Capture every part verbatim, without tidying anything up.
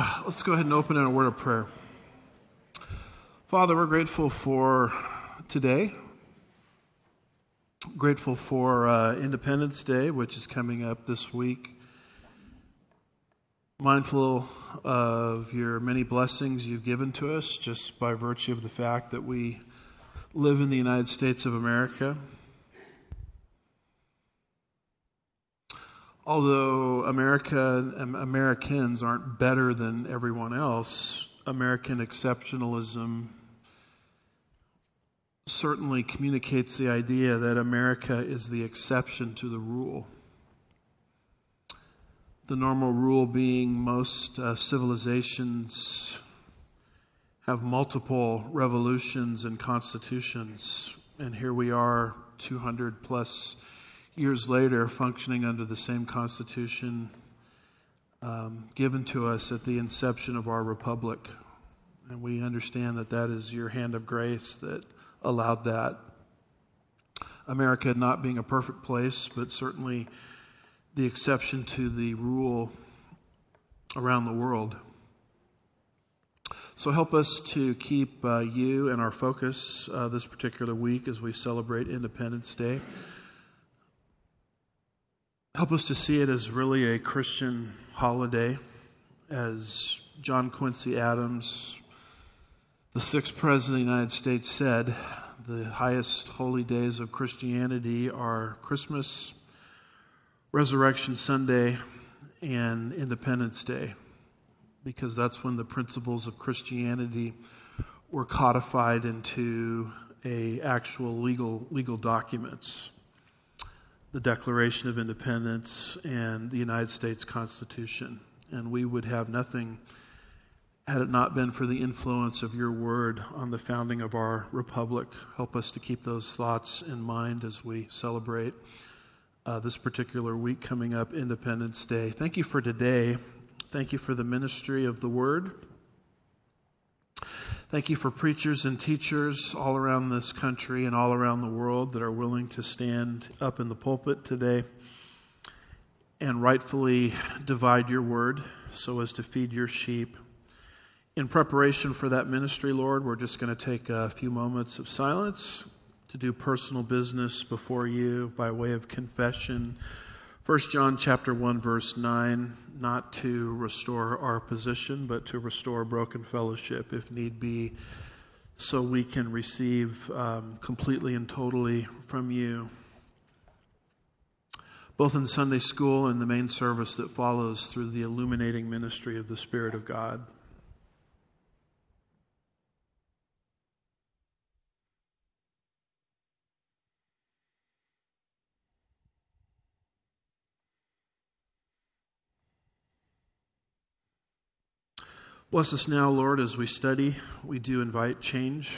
Let's go ahead and open in a word of prayer. Father, we're grateful for today. Grateful for uh, Independence Day, which is coming up this week. Mindful of your many blessings you've given to us just by virtue of the fact that we live in the United States of America. Although America, Americans aren't better than everyone else, American exceptionalism certainly communicates the idea that America is the exception to the rule. The normal rule being most uh, civilizations have multiple revolutions and constitutions, and here we are two hundred plus years later functioning under the same constitution um, given to us at the inception of our republic. And we understand that that is your hand of grace that allowed that. America not being a perfect place, but certainly the exception to the rule around the world. So help us to keep uh, you and our focus uh, this particular week as we celebrate Independence Day. Help us to see it as really a Christian holiday, as John Quincy Adams, the sixth President of the United States, said, the highest holy days of Christianity are Christmas, Resurrection Sunday, and Independence Day, because that's when the principles of Christianity were codified into a actual legal legal documents. The Declaration of Independence and the United States Constitution. And we would have nothing had it not been for the influence of your word on the founding of our republic. Help us to keep those thoughts in mind as we celebrate uh, this particular week coming up, Independence Day. Thank you for today. Thank you for the ministry of the word. Thank you for preachers and teachers all around this country and all around the world that are willing to stand up in the pulpit today and rightfully divide your word so as to feed your sheep. In preparation for that ministry, Lord, we're just going to take a few moments of silence to do personal business before you by way of confession. First John chapter one, verse nine, not to restore our position, but to restore broken fellowship if need be, so we can receive um, completely and totally from you, both in Sunday school and the main service that follows through the illuminating ministry of the Spirit of God. Bless us now, Lord, as we study. We do invite change.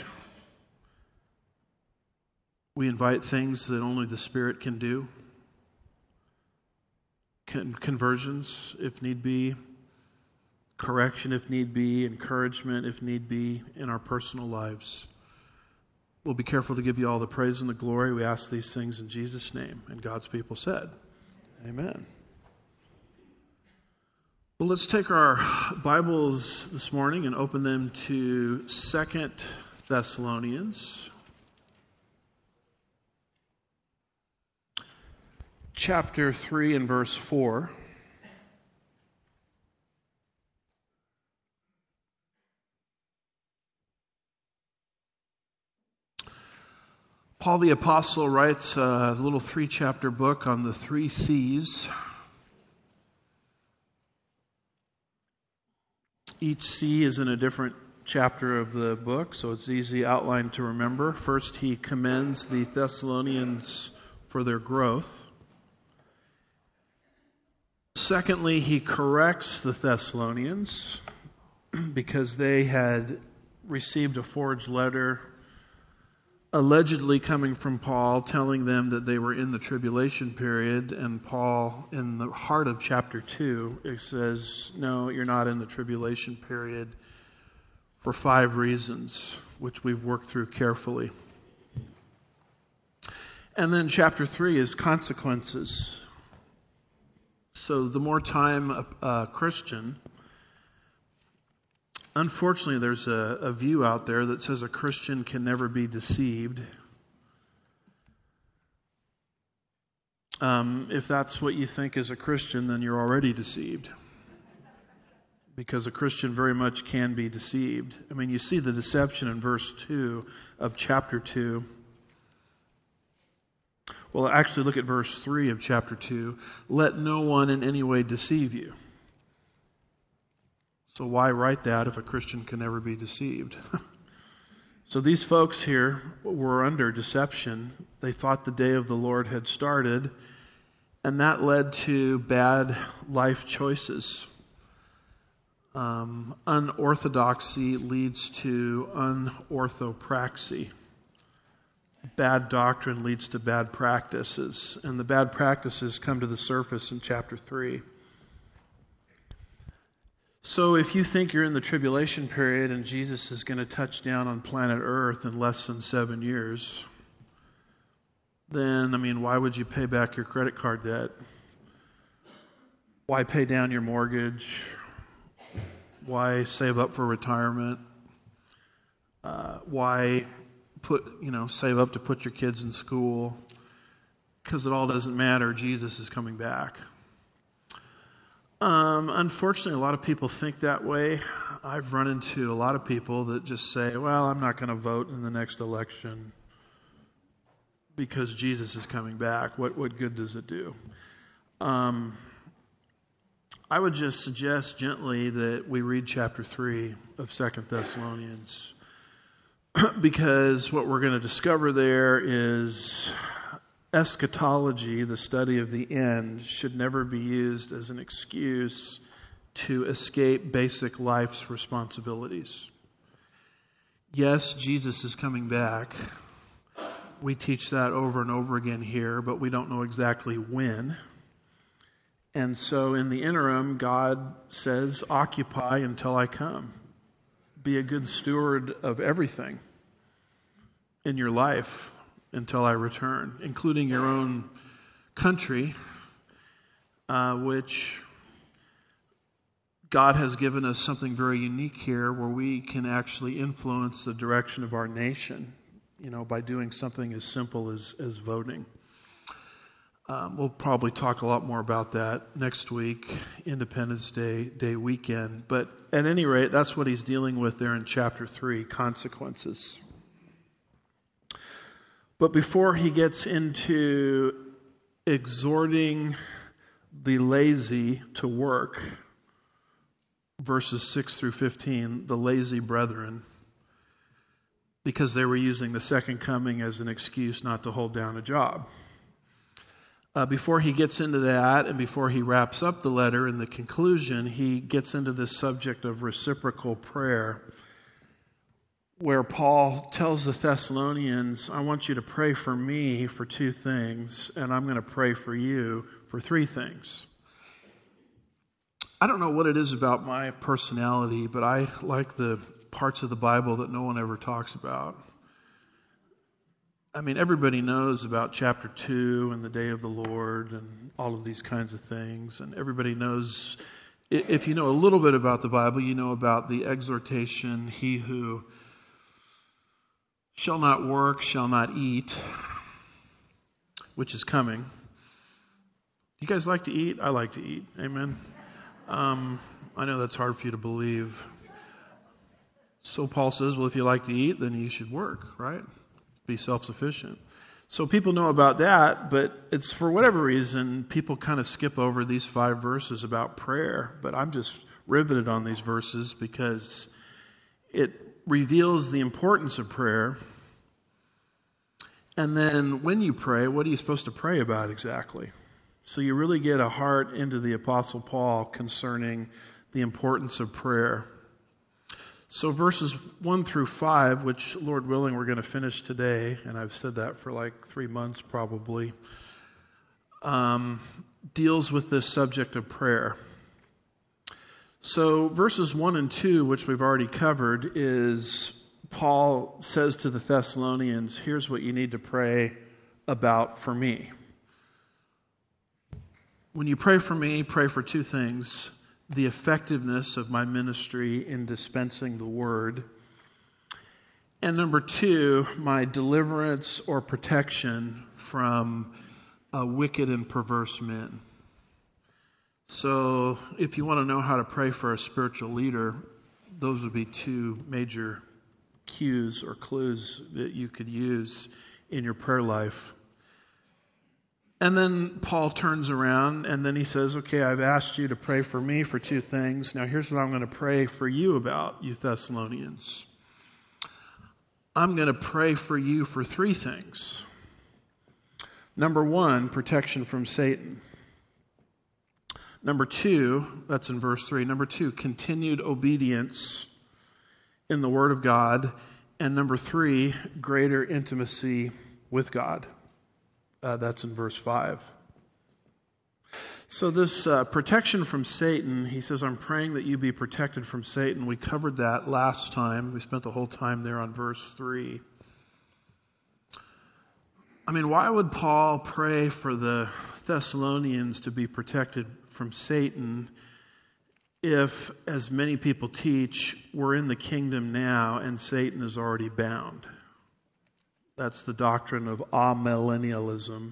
We invite things that only the Spirit can do. Con- conversions, if need be. Correction, if need be. Encouragement, if need be, in our personal lives. We'll be careful to give you all the praise and the glory. We ask these things in Jesus' name. And God's people said, amen. Well, let's take our Bibles this morning and open them to Second Thessalonians, chapter three and verse four. Paul the Apostle writes a little three-chapter book on the three C's. Each C is in a different chapter of the book, so it's easy outline to remember. First, he commends the Thessalonians for their growth. Secondly, he corrects the Thessalonians because they had received a forged letter allegedly coming from Paul, telling them that they were in the tribulation period. And Paul, in the heart of chapter two, it says, no, you're not in the tribulation period for five reasons, which we've worked through carefully. And then chapter three is consequences. So the more time a, a Christian Unfortunately, there's a, a view out there that says a Christian can never be deceived. Um, if that's what you think is a Christian, then you're already deceived. Because a Christian very much can be deceived. I mean, you see the deception in verse two of chapter two. Well, actually, look at verse three of chapter two. Let no one in any way deceive you. So why write that if a Christian can never be deceived? So these folks here were under deception. They thought the day of the Lord had started, and that led to bad life choices. Um, unorthodoxy leads to unorthopraxy. Bad doctrine leads to bad practices, and the bad practices come to the surface in chapter three. So if you think you're in the tribulation period and Jesus is going to touch down on planet Earth in less than seven years, then, I mean, why would you pay back your credit card debt? Why pay down your mortgage? Why save up for retirement? Uh, why put, you know, save up to put your kids in school? Because it all doesn't matter. Jesus is coming back. Um, unfortunately, a lot of people think that way. I've run into a lot of people that just say, well, I'm not going to vote in the next election because Jesus is coming back. What, what good does it do? Um, I would just suggest gently that we read chapter three of Second Thessalonians because what we're going to discover there is eschatology, the study of the end, should never be used as an excuse to escape basic life's responsibilities. Yes, Jesus is coming back. We teach that over and over again here, but we don't know exactly when. And so in the interim, God says, occupy until I come. Be a good steward of everything in your life until I return, including your own country, uh, which God has given us something very unique here where we can actually influence the direction of our nation, you know, by doing something as simple as, as voting. Um, we'll probably talk a lot more about that next week, Independence Day, Day weekend. But at any rate, that's what he's dealing with there in chapter three, consequences. But before he gets into exhorting the lazy to work, verses six through fifteen, the lazy brethren, because they were using the second coming as an excuse not to hold down a job. Uh, before he gets into that and before he wraps up the letter in the conclusion, he gets into this subject of reciprocal prayer, where Paul tells the Thessalonians, I want you to pray for me for two things, and I'm going to pray for you for three things. I don't know what it is about my personality, but I like the parts of the Bible that no one ever talks about. I mean, everybody knows about chapter two and the day of the Lord and all of these kinds of things. And everybody knows, if you know a little bit about the Bible, you know about the exhortation, he who shall not work, shall not eat, which is coming. Do you guys like to eat? I like to eat. Amen. Um, I know that's hard for you to believe. So Paul says, well, if you like to eat, then you should work, right? Be self-sufficient. So people know about that, but it's for whatever reason, people kind of skip over these five verses about prayer. But I'm just riveted on these verses because it reveals the importance of prayer. And then when you pray, what are you supposed to pray about exactly? So you really get a heart into the Apostle Paul concerning the importance of prayer. So verses one through five, which Lord willing we're going to finish today, and I've said that for like three months probably, um, deals with this subject of prayer. So verses one and two, which we've already covered, is Paul says to the Thessalonians, here's what you need to pray about for me. When you pray for me, pray for two things. the effectiveness of my ministry in dispensing the word. And number two, my deliverance or protection from uh, wicked and perverse men. So if you want to know how to pray for a spiritual leader, those would be two major cues or clues that you could use in your prayer life. And then Paul turns around and then he says, okay, I've asked you to pray for me for two things. Now here's what I'm going to pray for you about, you Thessalonians. I'm going to pray for you for three things. Number one, protection from Satan. Number two, that's in verse three. Number two, continued obedience in the Word of God. And number three, greater intimacy with God. Uh, that's in verse five. So this uh, protection from Satan, he says, I'm praying that you be protected from Satan. We covered that last time. We spent the whole time there on verse three. I mean, why would Paul pray for the Thessalonians to be protected from Satan if, as many people teach, we're in the kingdom now and Satan is already bound? That's the doctrine of amillennialism.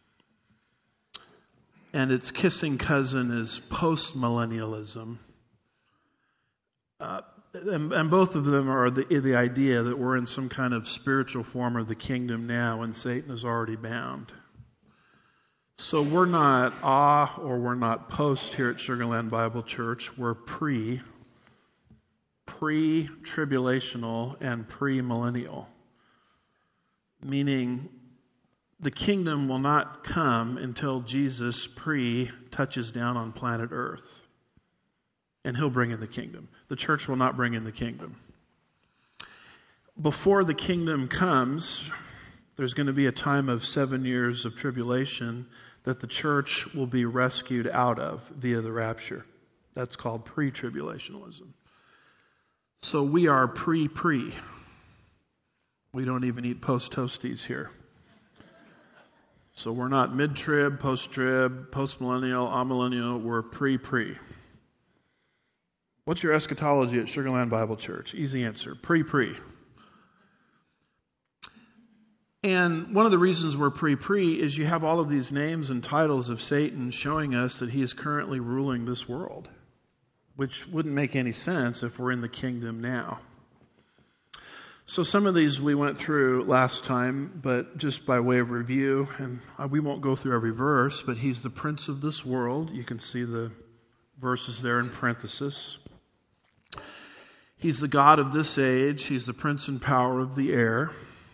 And its kissing cousin is postmillennialism. Uh, and, and both of them are the, the idea that we're in some kind of spiritual form of the kingdom now and Satan is already bound. So we're not ah or we're not post here at Sugar Land Bible Church. We're pre, pre-tribulational and pre-millennial. Meaning the kingdom will not come until Jesus pre touches down on planet Earth. And he'll bring in the kingdom. The church will not bring in the kingdom. Before the kingdom comes, there's going to be a time of seven years of tribulation that the church will be rescued out of via the rapture. That's called pre-tribulationalism. So we are pre-pre. We don't even eat post-toasties here. So we're not mid-trib, post-trib, post-millennial, amillennial. We're pre-pre. What's your eschatology at Sugar Land Bible Church? Easy answer. Pre-pre. And one of the reasons we're pre-pre is you have all of these names and titles of Satan showing us that he is currently ruling this world, which wouldn't make any sense if we're in the kingdom now. So some of these we went through last time, but just by way of review, and we won't go through every verse, but he's the prince of this world. You can see the verses there in parenthesis. He's the God of this age. He's the prince and power of the air.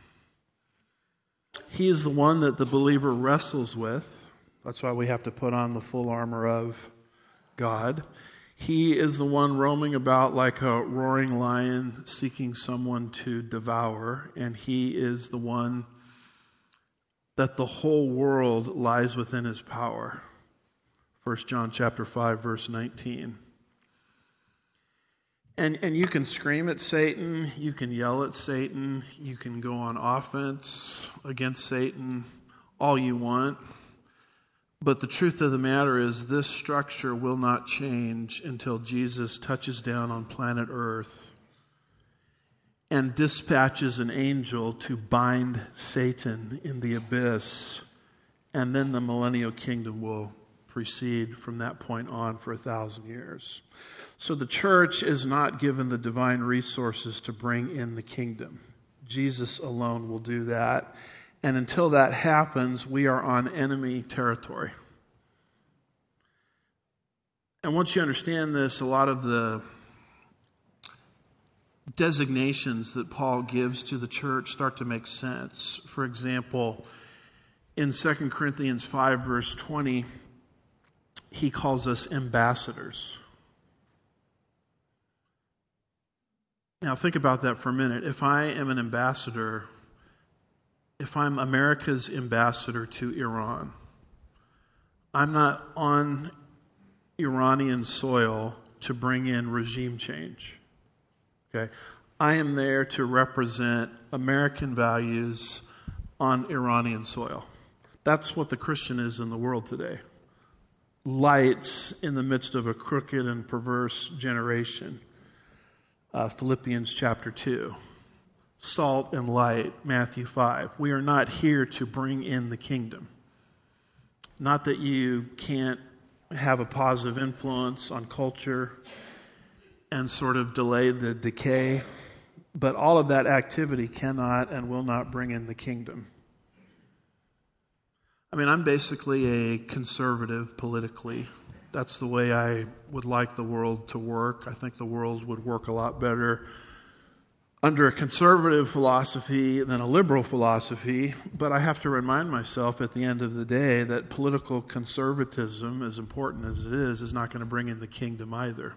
He is the one that the believer wrestles with. That's why we have to put on the full armor of God. He is the one roaming about like a roaring lion seeking someone to devour. And he is the one that the whole world lies within his power. First John chapter five, verse nineteen. And and you can scream at Satan, you can yell at Satan, you can go on offense against Satan all you want. But the truth of the matter is this structure will not change until Jesus touches down on planet Earth and dispatches an angel to bind Satan in the abyss. And then the millennial kingdom will proceed from that point on for a thousand years. So the church is not given the divine resources to bring in the kingdom. Jesus alone will do that. And until that happens, we are on enemy territory. And once you understand this, a lot of the designations that Paul gives to the church start to make sense. For example, in Second Corinthians five, verse twenty, he calls us ambassadors. Now think about that for a minute. If I am an ambassador, if I'm America's ambassador to Iran, I'm not on Iranian soil to bring in regime change. Okay? I am there to represent American values on Iranian soil. That's what the Christian is in the world today. lights in the midst of a crooked and perverse generation. Uh, Philippians chapter two. Salt and light, Matthew five. We are not here to bring in the kingdom. Not that you can't have a positive influence on culture and sort of delay the decay, but all of that activity cannot and will not bring in the kingdom. I mean, I'm basically a conservative politically. That's the way I would like the world to work. I think the world would work a lot better under a conservative philosophy than a liberal philosophy. But I have to remind myself at the end of the day that political conservatism, as important as it is, is not going to bring in the kingdom either.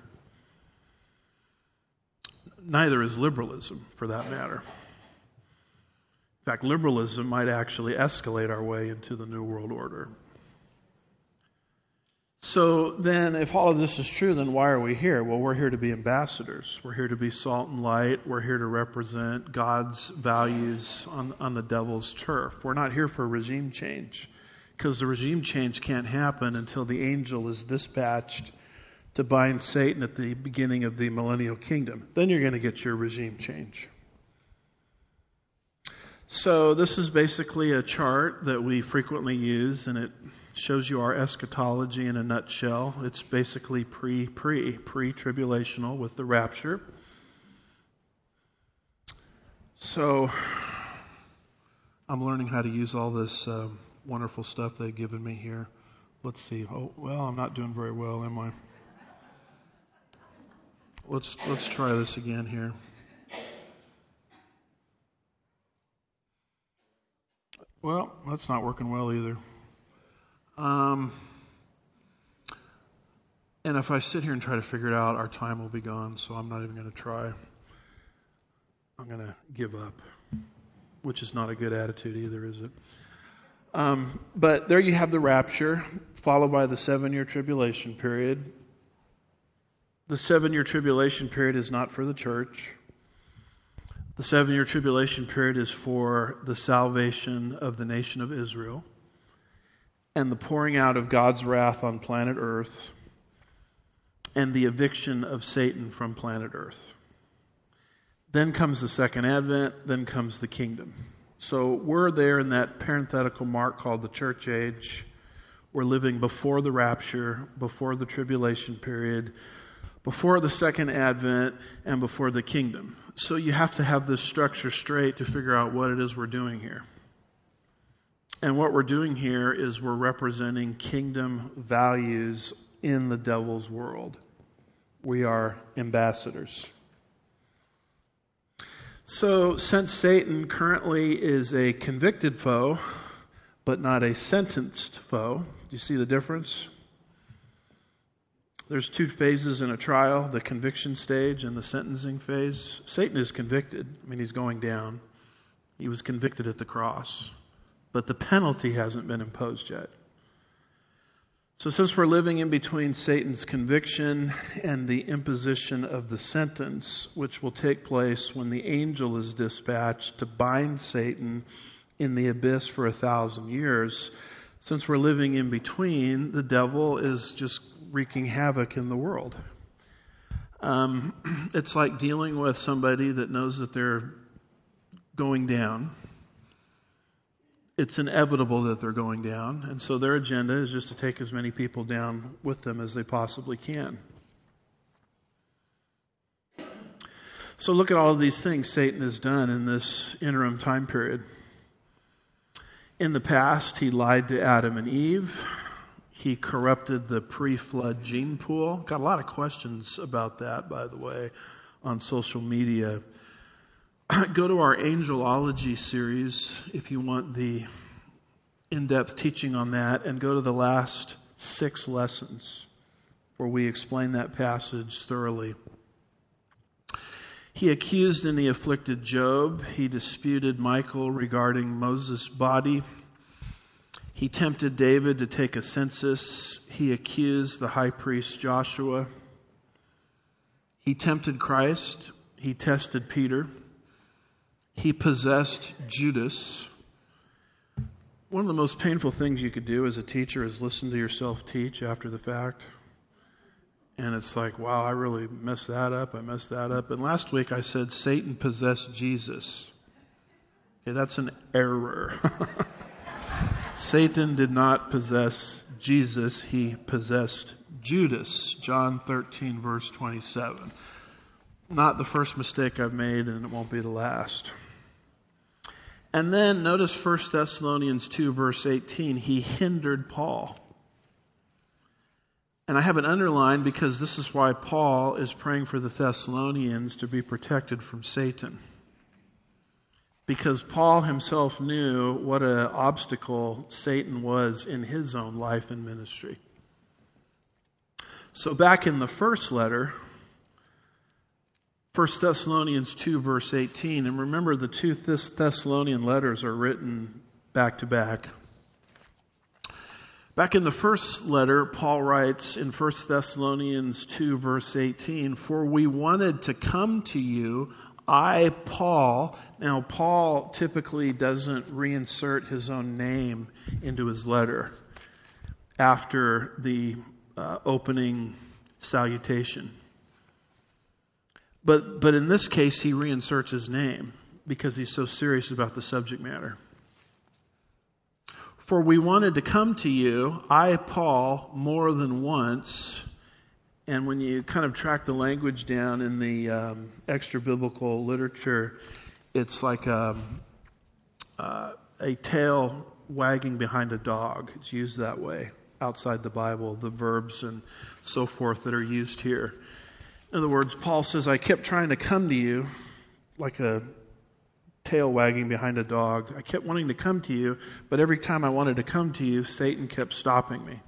Neither is liberalism, for that matter. In fact, liberalism might actually escalate our way into the New World Order. So then, if all of this is true, then why are we here? Well, we're here to be ambassadors. We're here to be salt and light. We're here to represent God's values on, on the devil's turf. We're not here for regime change, because the regime change can't happen until the angel is dispatched to bind Satan at the beginning of the millennial kingdom. Then you're going to get your regime change. So this is basically a chart that we frequently use, and it shows you our eschatology in a nutshell. It's basically pre-pre, pre-tribulational with the rapture. So I'm learning how to use all this uh, wonderful stuff they've given me here. Let's see. Oh, well, I'm not doing very well, am I? Let's let's try this again here. Well, that's not working well either. Um, and if I sit here and try to figure it out, our time will be gone, so I'm not even going to try. I'm going to give up, which is not a good attitude either, is it? Um, but there you have the rapture, followed by the seven-year tribulation period. The seven-year tribulation period is not for the church. The seven-year tribulation period is for the salvation of the nation of Israel and the pouring out of God's wrath on planet Earth and the eviction of Satan from planet Earth. Then comes the second advent, then comes the kingdom. So we're there in that parenthetical mark called the church age. We're living before the rapture, before the tribulation period, before the second advent, and before the kingdom. So you have to have this structure straight to figure out what it is we're doing here. And what we're doing here is we're representing kingdom values in the devil's world. We are ambassadors. So since Satan currently is a convicted foe, but not a sentenced foe, do you see the difference? There's two phases in a trial, the conviction stage and the sentencing phase. Satan is convicted. I mean, he's going down. He was convicted at the cross. But the penalty hasn't been imposed yet. So since we're living in between Satan's conviction and the imposition of the sentence, which will take place when the angel is dispatched to bind Satan in the abyss for a thousand years, since we're living in between, the devil is just wreaking havoc in the world. Um, it's like dealing with somebody that knows that they're going down. It's inevitable that they're going down, and so their agenda is just to take as many people down with them as they possibly can. So look at all of these things Satan has done in this interim time period. In the past, he lied to Adam and Eve. He corrupted the pre-flood gene pool. Got a lot of questions about that, by the way, on social media. Go to our angelology series if you want the in-depth teaching on that, and go to the last six lessons where we explain that passage thoroughly. He accused and he afflicted Job. He disputed Michael regarding Moses' body. He tempted David to take a census. He accused the high priest Joshua. He tempted Christ. He tested Peter. He possessed Judas. One of the most painful things you could do as a teacher is listen to yourself teach after the fact. And it's like, wow, I really messed that up. I messed that up. And last week I said Satan possessed Jesus. Okay, that's an error. Satan did not possess Jesus. He possessed Judas. John thirteen, verse twenty-seven. Not the first mistake I've made, and it won't be the last. And then notice First Thessalonians two, verse eighteen. He hindered Paul. And I have it underlined because this is why Paul is praying for the Thessalonians to be protected from Satan. Because Paul himself knew what an obstacle Satan was in his own life and ministry. So back in the first letter, First Thessalonians two, verse eighteen, and remember the two Thessalonian letters are written back to back. Back in the first letter, Paul writes in First Thessalonians two, verse eighteen, "For we wanted to come to you, I, Paul." Now, Paul typically doesn't reinsert his own name into his letter after the uh, opening salutation. But but in this case, he reinserts his name because he's so serious about the subject matter. "For we wanted to come to you, I, Paul, more than once." And when you kind of track the language down in the um, extra biblical literature, it's like a, uh, a tail wagging behind a dog. It's used that way outside the Bible, the verbs and so forth that are used here. In other words, Paul says, I kept trying to come to you like a tail wagging behind a dog. I kept wanting to come to you, but every time I wanted to come to you, Satan kept stopping me.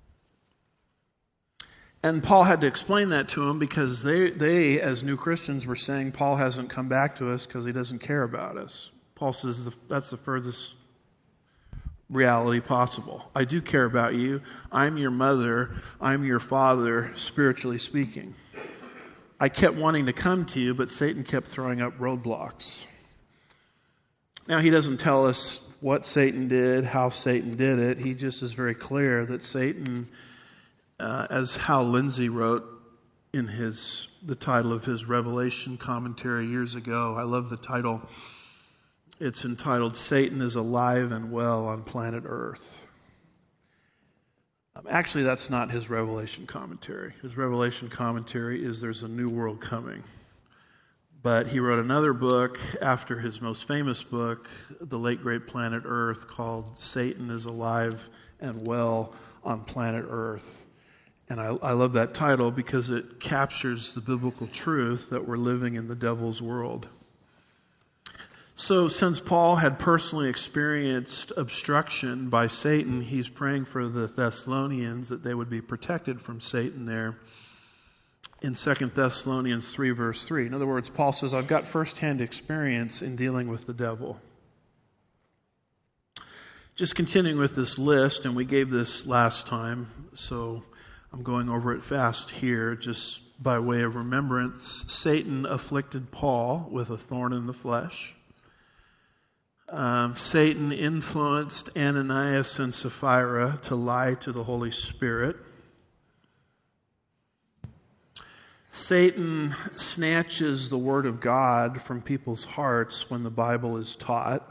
And Paul had to explain that to them because they, they, as new Christians, were saying Paul hasn't come back to us because he doesn't care about us. Paul says that's the furthest reality possible. I do care about you. I'm your mother. I'm your father, spiritually speaking. I kept wanting to come to you, but Satan kept throwing up roadblocks. Now, he doesn't tell us what Satan did, how Satan did it. He just is very clear that Satan, uh, as Hal Lindsey wrote in his the title of his Revelation commentary years ago, I love the title. It's entitled, "Satan is Alive and Well on Planet Earth." Um, actually, that's not his Revelation commentary. His Revelation commentary is "There's a New World Coming." But he wrote another book after his most famous book, The Late Great Planet Earth, called "Satan is Alive and Well on Planet Earth." And I, I love that title because it captures the biblical truth that we're living in the devil's world. So since Paul had personally experienced obstruction by Satan, he's praying for the Thessalonians that they would be protected from Satan there in Second Thessalonians three, verse three. In other words, Paul says, I've got firsthand experience in dealing with the devil. Just continuing with this list, and we gave this last time, so I'm going over it fast here, just by way of remembrance. Satan afflicted Paul with a thorn in the flesh. Um, Satan influenced Ananias and Sapphira to lie to the Holy Spirit. Satan snatches the Word of God from people's hearts when the Bible is taught.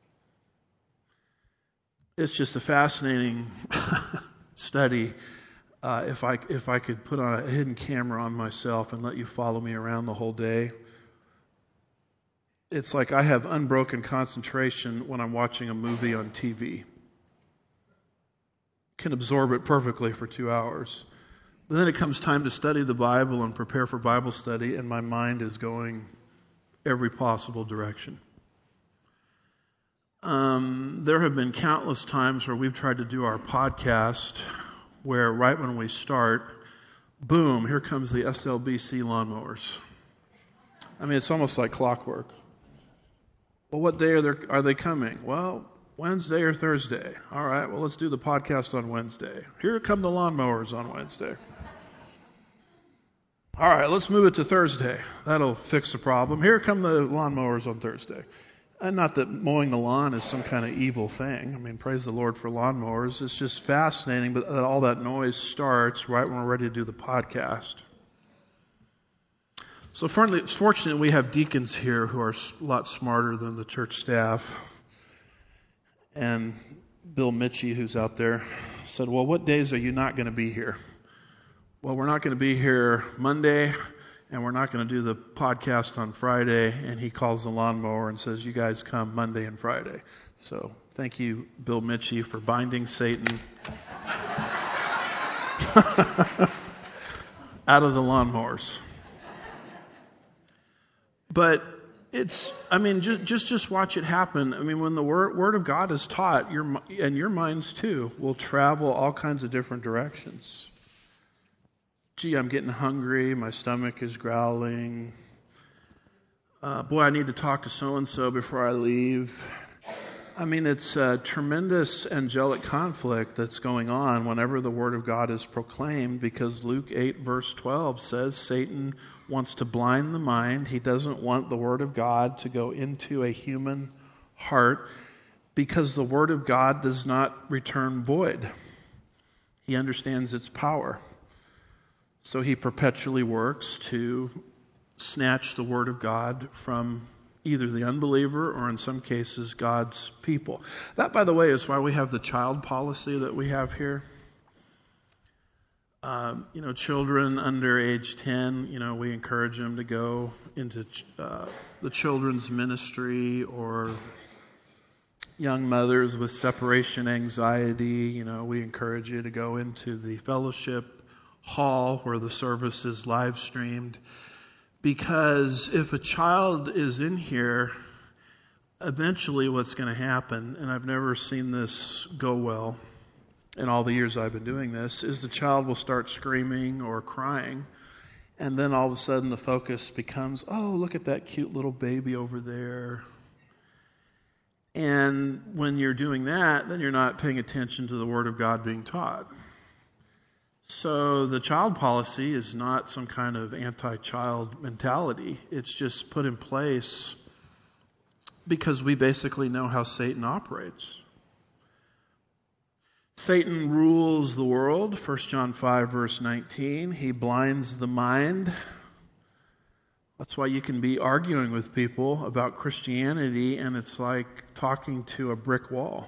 It's just a fascinating study. Uh, if I if I could put on a hidden camera on myself and let you follow me around the whole day, it's like I have unbroken concentration when I'm watching a movie on T V. Can absorb it perfectly for two hours. But then it comes time to study the Bible and prepare for Bible study, and my mind is going every possible direction. Um, there have been countless times where we've tried to do our podcast where right when we start, boom, here comes the S L B C lawnmowers. I mean, it's almost like clockwork. Well, what day are they, are they coming? Well, Wednesday or Thursday. All right, well, let's do the podcast on Wednesday. Here come the lawnmowers on Wednesday. All right, let's move it to Thursday. That'll fix the problem. Here come the lawnmowers on Thursday. And not that mowing the lawn is some kind of evil thing. I mean, praise the Lord for lawnmowers. It's just fascinating, but all that noise starts right when we're ready to do the podcast. So it's fortunate we have deacons here who are a lot smarter than the church staff. And Bill Mitchie, who's out there, said, well, what days are you not going to be here? Well, we're not going to be here Monday, and we're not going to do the podcast on Friday. And he calls the lawnmower and says, you guys come Monday and Friday. So thank you, Bill Mitchie, for binding Satan out of the lawnmowers. But it's, I mean, just, just, just watch it happen. I mean, when the word, word of God is taught, your, and your minds too, will travel all kinds of different directions. Gee, I'm getting hungry. My stomach is growling. Uh, boy, I need to talk to so-and-so before I leave. I mean, it's a tremendous angelic conflict that's going on whenever the Word of God is proclaimed, because Luke eight verse twelve says Satan wants to blind the mind. He doesn't want the Word of God to go into a human heart, because the Word of God does not return void. He understands its power. So he perpetually works to snatch the Word of God from either the unbeliever or in some cases God's people. That, by the way, is why we have the child policy that we have here. Um, you know, children under age ten, you know, we encourage them to go into uh, the children's ministry, or young mothers with separation anxiety, you know, we encourage you to go into the fellowship hall where the service is live streamed. Because if a child is in here, eventually what's going to happen, and I've never seen this go well in all the years I've been doing this, is the child will start screaming or crying. And then all of a sudden the focus becomes, oh, look at that cute little baby over there. And when you're doing that, then you're not paying attention to the Word of God being taught. So the child policy is not some kind of anti-child mentality. It's just put in place because we basically know how Satan operates. Satan rules the world, First John five verse nineteen. He blinds the mind. That's why you can be arguing with people about Christianity and it's like talking to a brick wall.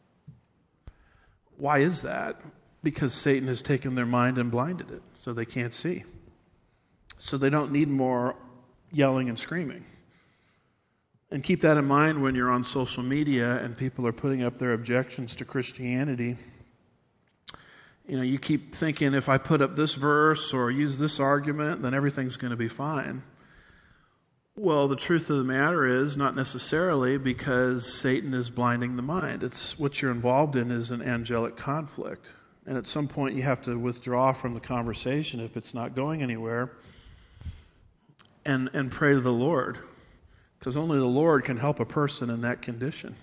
Why is that? Because Satan has taken their mind and blinded it, so they can't see. So they don't need more yelling and screaming. And keep that in mind when you're on social media and people are putting up their objections to Christianity. You know, you keep thinking, if I put up this verse or use this argument, then everything's going to be fine. Well, the truth of the matter is not necessarily, because Satan is blinding the mind. It's what you're involved in is an angelic conflict. And at some point you have to withdraw from the conversation if it's not going anywhere, and, and pray to the Lord. Because only the Lord can help a person in that condition.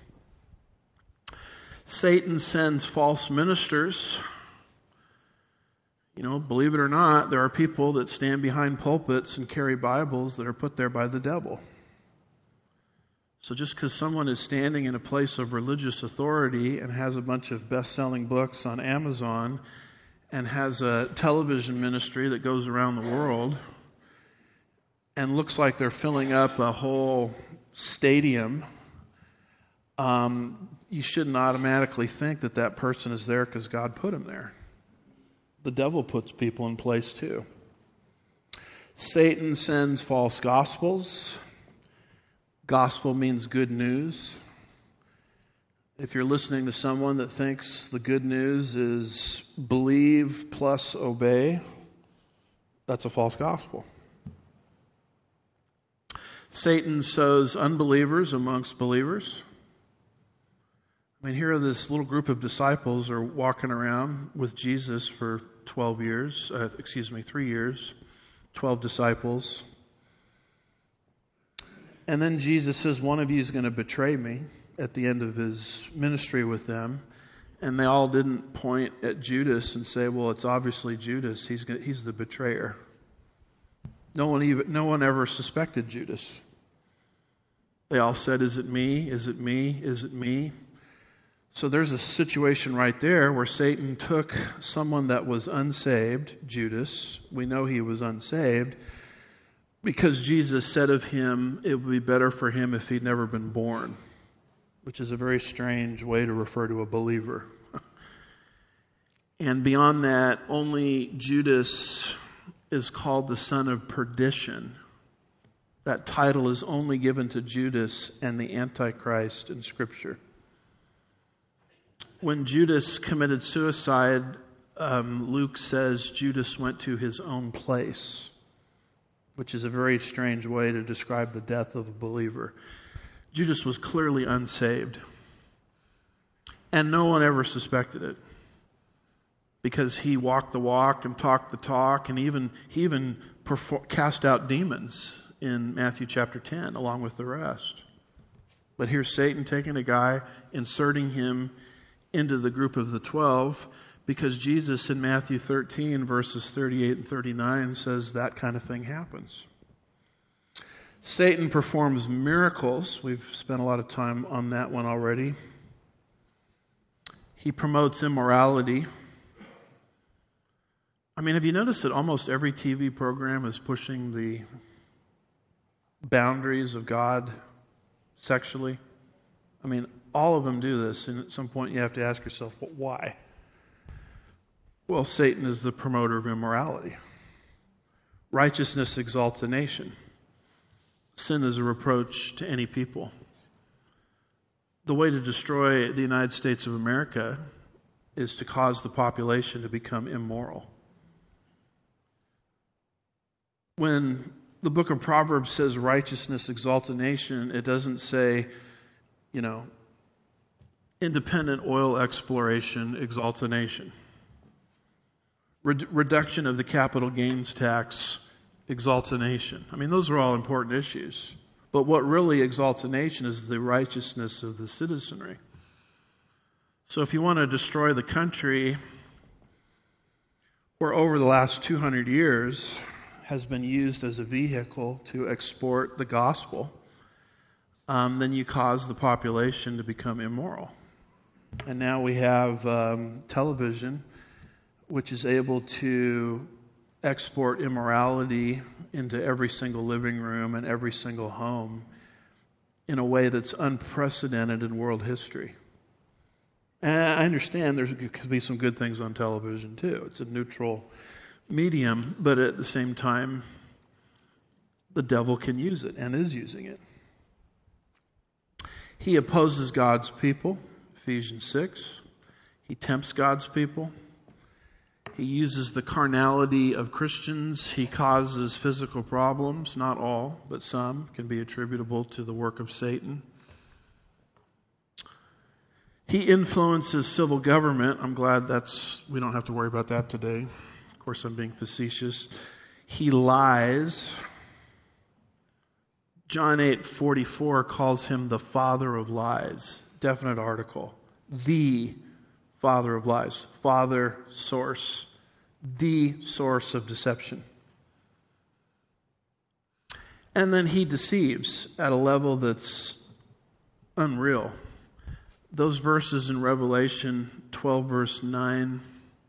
Satan sends false ministers. You know, believe it or not, there are people that stand behind pulpits and carry Bibles that are put there by the devil. So just because someone is standing in a place of religious authority and has a bunch of best-selling books on Amazon and has a television ministry that goes around the world and looks like they're filling up a whole stadium, um, you shouldn't automatically think that that person is there because God put him there. The devil puts people in place too. Satan sends false gospels. Gospel means good news. If you're listening to someone that thinks the good news is believe plus obey, that's a false gospel. Satan sows unbelievers amongst believers. I mean, here this little group of disciples are walking around with Jesus for twelve years, uh, excuse me, three years, twelve disciples. And then Jesus says, one of you is going to betray me at the end of his ministry with them. And they all didn't point at Judas and say, well, it's obviously Judas. He's he's the betrayer. No one even, no one ever suspected Judas. They all said, "Is it me? Is it me? Is it me?" So there's a situation right there where Satan took someone that was unsaved, Judas. We know he was unsaved because Jesus said of him, it would be better for him if he'd never been born, which is a very strange way to refer to a believer. And beyond that, only Judas is called the son of perdition. That title is only given to Judas and the Antichrist in Scripture. When Judas committed suicide, um, Luke says Judas went to his own place, which is a very strange way to describe the death of a believer. Judas was clearly unsaved, and no one ever suspected it because he walked the walk and talked the talk, and even he even perform, cast out demons in Matthew chapter ten along with the rest. But here's Satan taking a guy, inserting him into the group of the twelve, because Jesus in Matthew thirteen verses thirty-eight and thirty-nine says that kind of thing happens. Satan performs miracles. We've spent a lot of time on that one already. He promotes immorality. I mean, have you noticed that almost every T V program is pushing the boundaries of God sexually? I mean, all of them do this, and at some point you have to ask yourself, well, why? Well, Satan is the promoter of immorality. Righteousness exalts a nation. Sin is a reproach to any people. The way to destroy the United States of America is to cause the population to become immoral. When the book of Proverbs says righteousness exalts a nation, it doesn't say, you know, independent oil exploration exalts a nation. Re- reduction of the capital gains tax exalts a nation. I mean, those are all important issues. But what really exalts a nation is the righteousness of the citizenry. So if you want to destroy the country where over the last two hundred years has been used as a vehicle to export the gospel, um, then you cause the population to become immoral. And now we have um, television, which is able to export immorality into every single living room and every single home in a way that's unprecedented in world history. And I understand there could be some good things on television too. It's a neutral medium, but at the same time, the devil can use it and is using it. He opposes God's people, Ephesians six. He tempts God's people. He uses the carnality of Christians. He causes physical problems. Not all, but some can be attributable to the work of Satan. He influences civil government. I'm glad that's we don't have to worry about that today. Of course, I'm being facetious. He lies. John eight forty-four calls him the father of lies. Definite article. The father of lies. Father, source. The source of deception. And then he deceives at a level that's unreal. Those verses in Revelation twelve verse nine,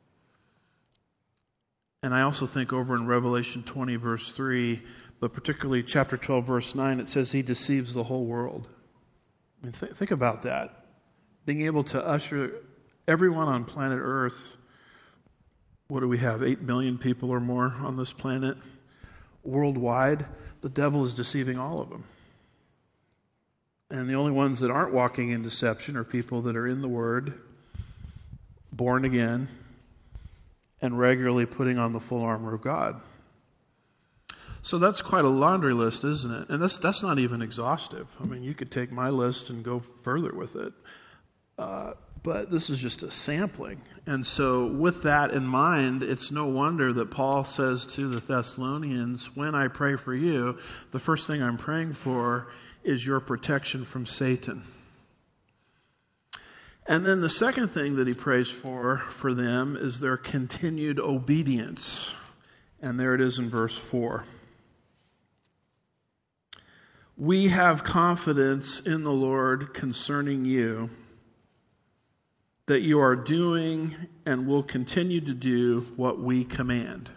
and I also think over in Revelation twenty verse three, but particularly chapter twelve verse nine, it says he deceives the whole world. I mean, th- think about that. Being able to usher everyone on planet Earth, what do we have, eight billion people or more on this planet? Worldwide, the devil is deceiving all of them. And the only ones that aren't walking in deception are people that are in the Word, born again, and regularly putting on the full armor of God. So that's quite a laundry list, isn't it? And that's that's not even exhaustive. I mean, you could take my list and go further with it. Uh, but this is just a sampling. And so with that in mind, it's no wonder that Paul says to the Thessalonians, when I pray for you, the first thing I'm praying for is your protection from Satan. And then the second thing that he prays for for them is their continued obedience. And there it is in verse four. we have confidence in the Lord concerning you, that you are doing and will continue to do what we command.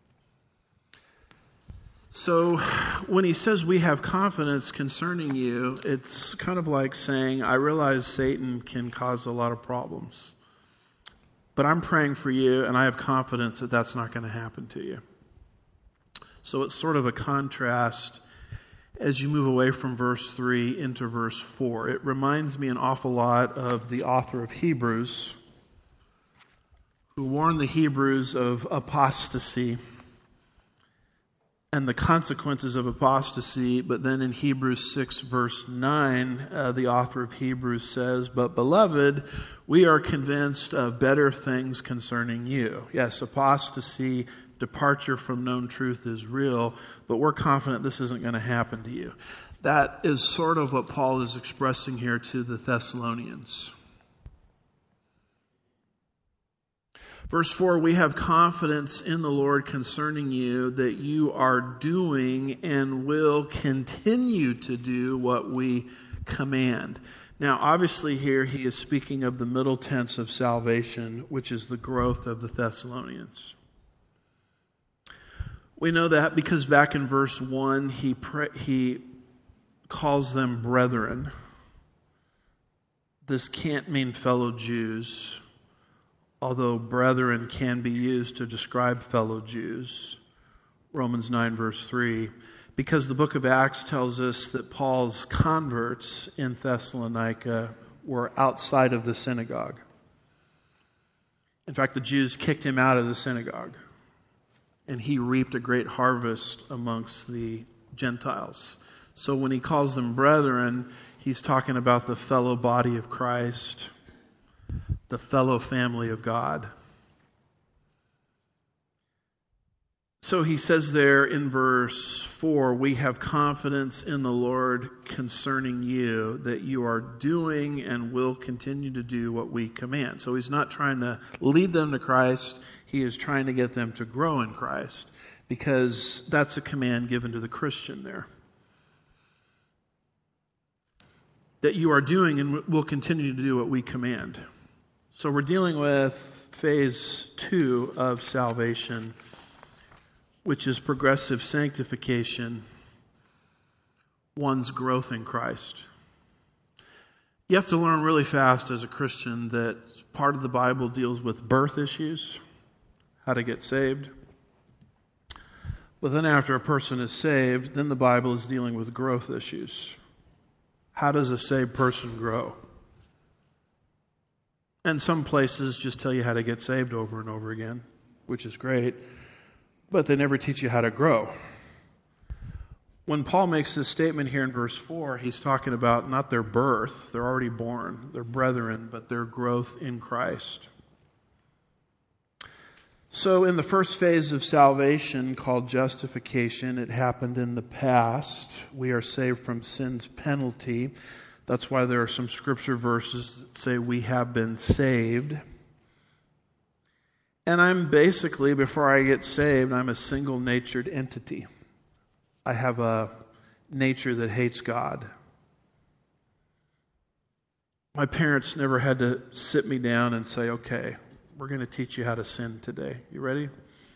So when he says we have confidence concerning you, it's kind of like saying, I realize Satan can cause a lot of problems, but I'm praying for you and I have confidence that that's not going to happen to you. So it's sort of a contrast as you move away from verse three into verse four. It reminds me an awful lot of the author of Hebrews, who warned the Hebrews of apostasy and the consequences of apostasy. But then in Hebrews six verse nine, uh, the author of Hebrews says, but beloved, we are convinced of better things concerning you. Yes, apostasy, departure from known truth is real, but we're confident this isn't going to happen to you. That is sort of what Paul is expressing here to the Thessalonians. Verse four, we have confidence in the Lord concerning you that you are doing and will continue to do what we command. Now, obviously here he is speaking of the middle tense of salvation, which is the growth of the Thessalonians. We know that because back in verse one, he pre- he calls them brethren. This can't mean fellow Jews, although brethren can be used to describe fellow Jews. Romans nine verse three. Because the book of Acts tells us that Paul's converts in Thessalonica were outside of the synagogue. In fact, the Jews kicked him out of the synagogue, and he reaped a great harvest amongst the Gentiles. So when he calls them brethren, he's talking about the fellow body of Christ, the fellow family of God. So he says there in verse four, we have confidence in the Lord concerning you that you are doing and will continue to do what we command. So he's not trying to lead them to Christ. He is trying to get them to grow in Christ, because that's a command given to the Christian there. That you are doing and will continue to do what we command. So we're dealing with phase two of salvation, which is progressive sanctification, one's growth in Christ. You have to learn really fast as a Christian that part of the Bible deals with birth issues, how to get saved. But then after a person is saved, then the Bible is dealing with growth issues. How does a saved person grow? And some places just tell you how to get saved over and over again, which is great, but they never teach you how to grow. When Paul makes this statement here in verse four, he's talking about not their birth, they're already born, they're brethren, but their growth in Christ. So in the first phase of salvation, called justification, it happened in the past. We are saved from sin's penalty. That's why there are some scripture verses that say we have been saved. And I'm basically, before I get saved, I'm a single-natured entity. I have a nature that hates God. My parents never had to sit me down and say, okay, we're going to teach you how to sin today. You ready?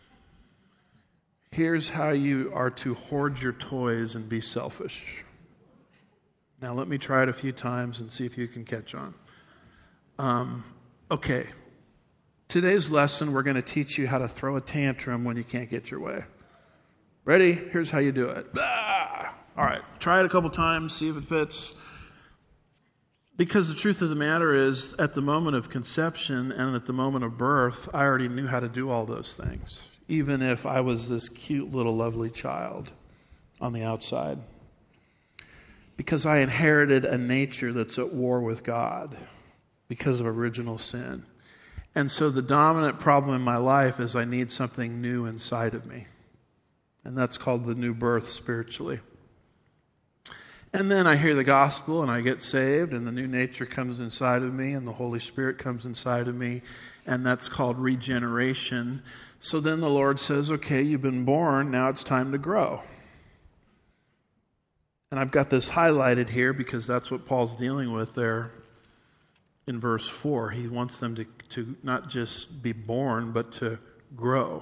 Here's how you are to hoard your toys and be selfish. Now let me try it a few times and see if you can catch on. Um, okay. Today's lesson, we're going to teach you how to throw a tantrum when you can't get your way. Ready? Here's how you do it. Ah! All right. Try it a couple times, see if it fits. Because the truth of the matter is, at the moment of conception and at the moment of birth, I already knew how to do all those things, even if I was this cute little lovely child on the outside. Because I inherited a nature that's at war with God because of original sin. And so the dominant problem in my life is I need something new inside of me. And that's called the new birth spiritually. And then I hear the gospel and I get saved and the new nature comes inside of me and the Holy Spirit comes inside of me. And that's called regeneration. So then the Lord says, okay, you've been born, now it's time to grow. And I've got this highlighted here because that's what Paul's dealing with there in verse four. He wants them to, to not just be born, but to grow.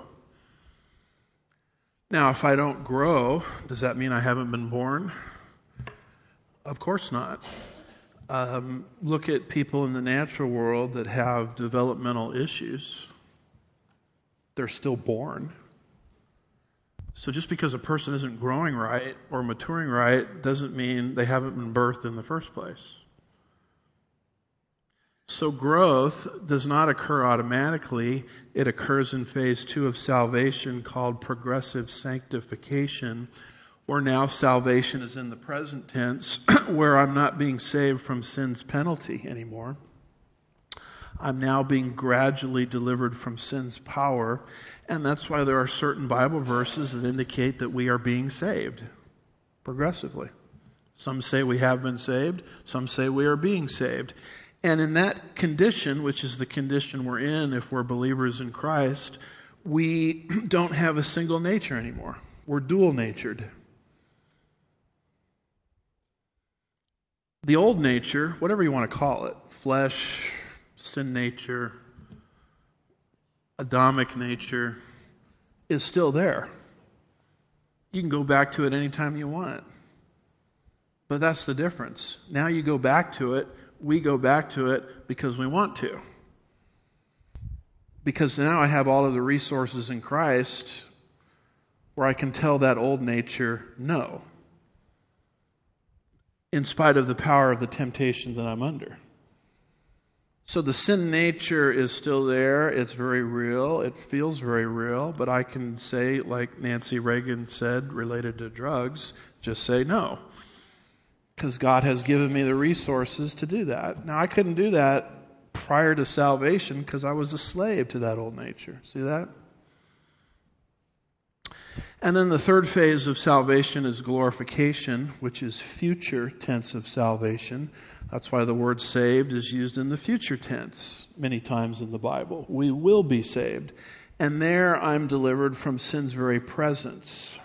Now, if I don't grow, does that mean I haven't been born? Of course not. Um, look at people in the natural world that have developmental issues. They're still born. So just because a person isn't growing right or maturing right doesn't mean they haven't been birthed in the first place. So growth does not occur automatically. It occurs in phase two of salvation called progressive sanctification, or now salvation is in the present tense, where I'm not being saved from sin's penalty anymore. I'm now being gradually delivered from sin's power, and that's why there are certain Bible verses that indicate that we are being saved progressively. Some say we have been saved, some say we are being saved. And in that condition, which is the condition we're in if we're believers in Christ, we don't have a single nature anymore. We're dual-natured. The old nature, whatever you want to call it, flesh, sin nature, Adamic nature, is still there. You can go back to it anytime you want. But that's the difference. Now you go back to it, we go back to it because we want to. Because now I have all of the resources in Christ where I can tell that old nature no, in spite of the power of the temptation that I'm under. So the sin nature is still there. It's very real. It feels very real. But I can say, like Nancy Reagan said, related to drugs, just say no. Because God has given me the resources to do that. Now, I couldn't do that prior to salvation because I was a slave to that old nature. See that? And then the third phase of salvation is glorification, which is future tense of salvation. That's why the word saved is used in the future tense many times in the Bible. We will be saved. And there I'm delivered from sin's very presence.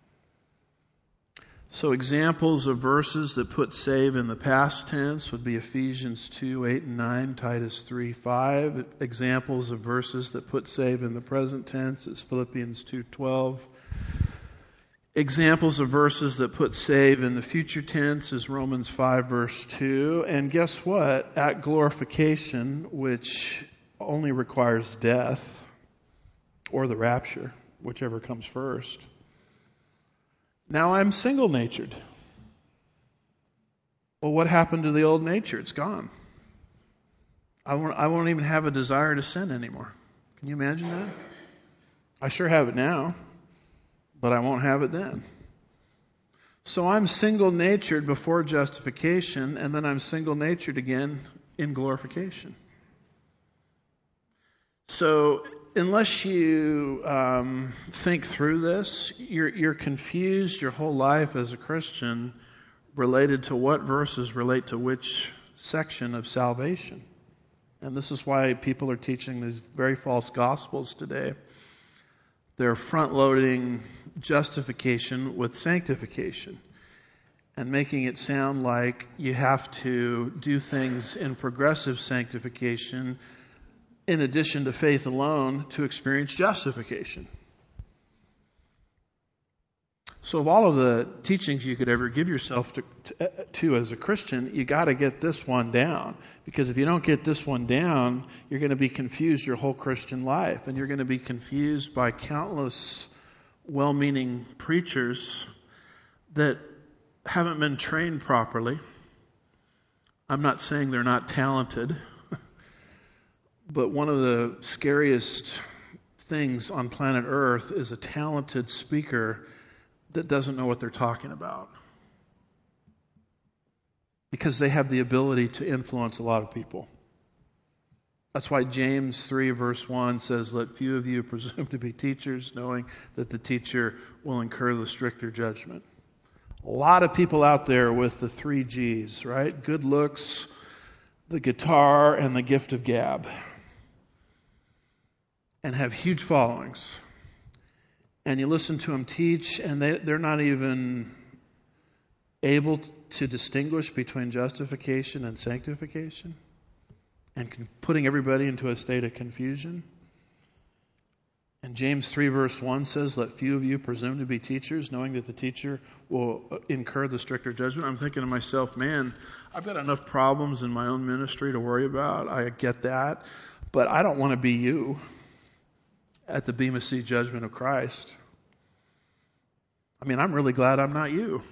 So examples of verses that put save in the past tense would be Ephesians two, eight and nine, Titus three, five. Examples of verses that put save in the present tense is Philippians two, twelve. Examples of verses that put save in the future tense is Romans five, verse two. And guess what? At glorification, which only requires death or the rapture, whichever comes first, now I'm single-natured. Well, what happened to the old nature? It's gone. I won't, I won't even have a desire to sin anymore. Can you imagine that? I sure have it now, but I won't have it then. So I'm single-natured before justification, and then I'm single-natured again in glorification. So unless you um, think through this, you're, you're confused your whole life as a Christian related to what verses relate to which section of salvation. And this is why people are teaching these very false gospels today. They're front-loading justification with sanctification and making it sound like you have to do things in progressive sanctification in addition to faith alone to experience justification. So of all of the teachings you could ever give yourself to, to, to as a Christian, you got to get this one down. Because if you don't get this one down, you're going to be confused your whole Christian life. And you're going to be confused by countless well-meaning preachers that haven't been trained properly. I'm not saying they're not talented. But one of the scariest things on planet Earth is a talented speaker that doesn't know what they're talking about. Because they have the ability to influence a lot of people. That's why James three verse one says, "Let few of you presume to be teachers, knowing that the teacher will incur the stricter judgment." A lot of people out there with the three G's, right? Good looks, the guitar, and the gift of gab. And have huge followings. And you listen to them teach, and they, they're not even able to distinguish between justification and sanctification, and putting everybody into a state of confusion? And James three verse one says, let few of you presume to be teachers, knowing that the teacher will incur the stricter judgment. I'm thinking to myself, man, I've got enough problems in my own ministry to worry about. I get that. But I don't want to be you at the Bema Seat judgment of Christ. I mean, I'm really glad I'm not you.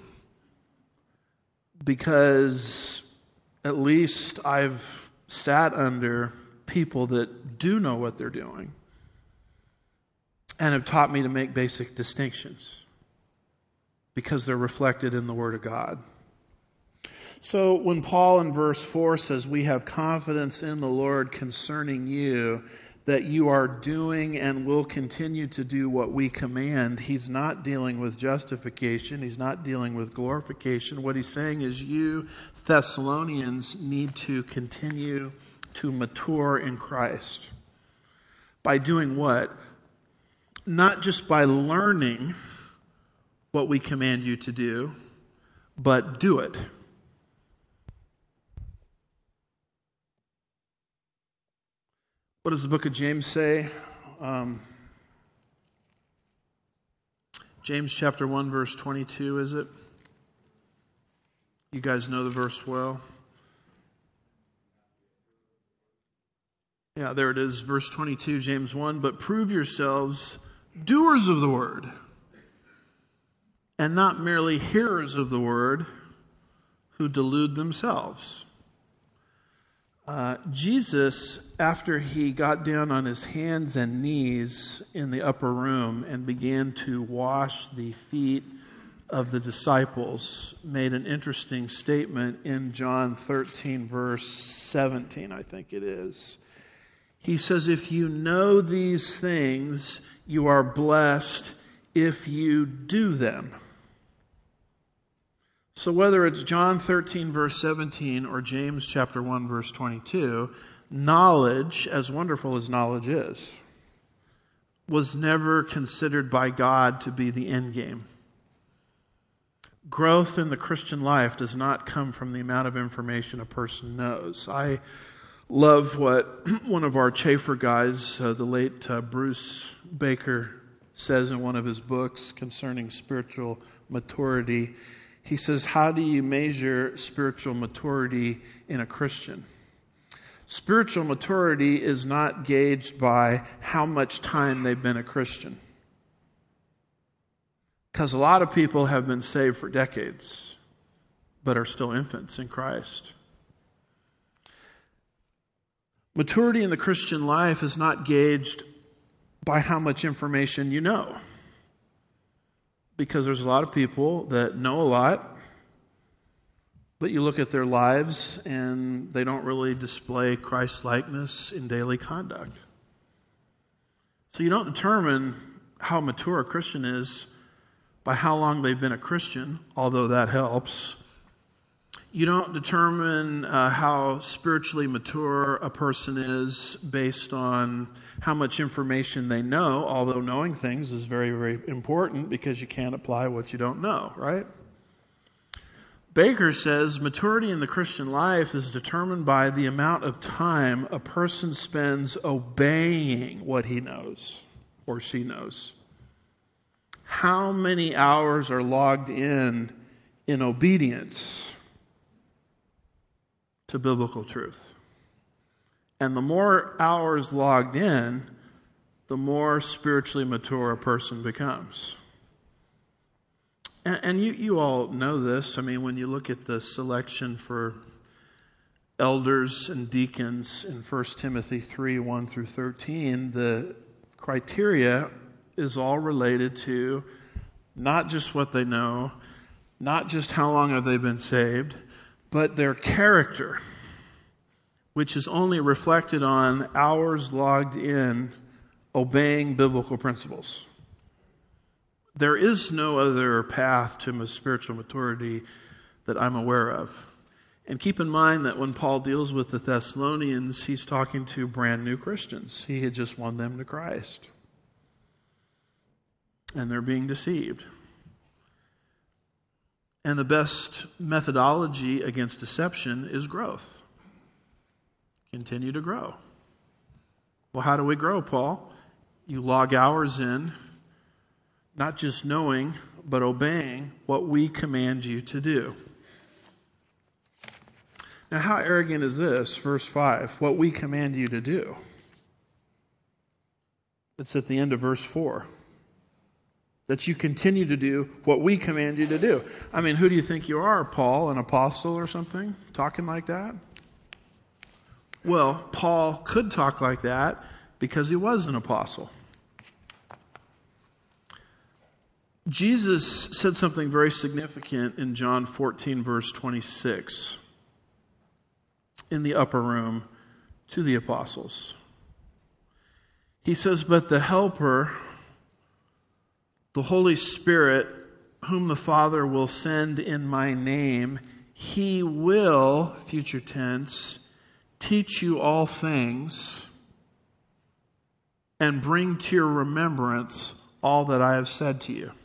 Because at least I've sat under people that do know what they're doing and have taught me to make basic distinctions because they're reflected in the Word of God. So when Paul in verse four says, we have confidence in the Lord concerning you, that you are doing and will continue to do what we command, he's not dealing with justification. He's not dealing with glorification. What he's saying is you, Thessalonians, need to continue to mature in Christ. By doing what? Not just by learning what we command you to do, but do it. What does the book of James say? Um, James chapter one, verse twenty-two, is it? You guys know the verse well. Yeah, there it is, verse twenty-two, James one. But prove yourselves doers of the word, and not merely hearers of the word, who delude themselves. Uh, Jesus, after he got down on his hands and knees in the upper room and began to wash the feet of the disciples, made an interesting statement in John thirteen, verse seventeen, I think it is. He says, if you know these things, you are blessed if you do them. So whether it's John thirteen, verse seventeen, or James chapter one, verse twenty-two, knowledge, as wonderful as knowledge is, was never considered by God to be the end game. Growth in the Christian life does not come from the amount of information a person knows. I love what one of our Chafer guys, uh, the late uh, Bruce Baker, says in one of his books concerning spiritual maturity. He says, how do you measure spiritual maturity in a Christian? Spiritual maturity is not gauged by how much time they've been a Christian. Because a lot of people have been saved for decades, but are still infants in Christ. Maturity in the Christian life is not gauged by how much information you know. Because there's a lot of people that know a lot, but you look at their lives and they don't really display Christ-likeness in daily conduct. So you don't determine how mature a Christian is by how long they've been a Christian, although that helps. You don't determine uh, how spiritually mature a person is based on how much information they know, although knowing things is very, very important because you can't apply what you don't know, right? Baker says maturity in the Christian life is determined by the amount of time a person spends obeying what he knows or she knows. How many hours are logged in in obedience to biblical truth? And the more hours logged in, the more spiritually mature a person becomes. And, and you, you all know this. I mean, when you look at the selection for elders and deacons in First Timothy three, one through thirteen, the criteria is all related to not just what they know, not just how long have they been saved, but their character, which is only reflected on hours logged in obeying biblical principles. There is no other path to spiritual maturity that I'm aware of. And keep in mind that when Paul deals with the Thessalonians, he's talking to brand new Christians. He had just won them to Christ. And they're being deceived. And the best methodology against deception is growth. Continue to grow. Well, how do we grow, Paul? You log hours in, not just knowing, but obeying what we command you to do. Now, how arrogant is this? Verse five, what we command you to do. It's at the end of verse four. That you continue to do what we command you to do. I mean, who do you think you are, Paul, an apostle or something? Talking like that? Well, Paul could talk like that because he was an apostle. Jesus said something very significant in John fourteen, verse twenty-six, in the upper room to the apostles. He says, but the Helper, the Holy Spirit, whom the Father will send in my name, He will, future tense, teach you all things and bring to your remembrance all that I have said to you.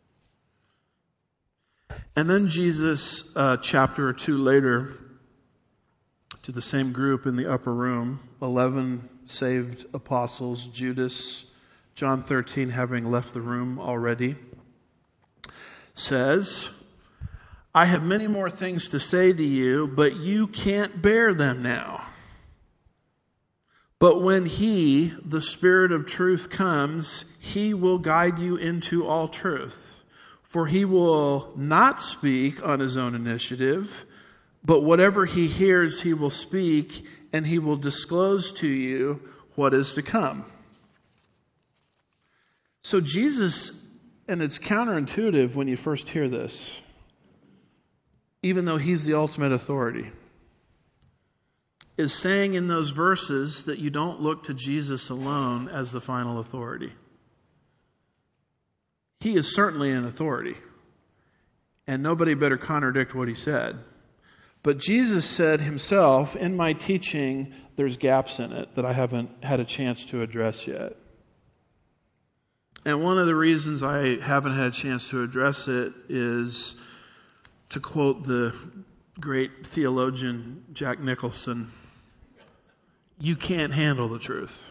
And then Jesus, uh, chapter or two later, to the same group in the upper room, eleven saved apostles, Judas, John thirteen, having left the room already, says, I have many more things to say to you, but you can't bear them now. But when He, the Spirit of truth, comes, He will guide you into all truth. For He will not speak on His own initiative, but whatever He hears, He will speak, and He will disclose to you what is to come. So Jesus, and it's counterintuitive when you first hear this, even though He's the ultimate authority, is saying in those verses that you don't look to Jesus alone as the final authority. He is certainly an authority, and nobody better contradict what He said. But Jesus said Himself, in my teaching, there's gaps in it that I haven't had a chance to address yet. And one of the reasons I haven't had a chance to address it is, to quote the great theologian Jack Nicholson, you can't handle the truth.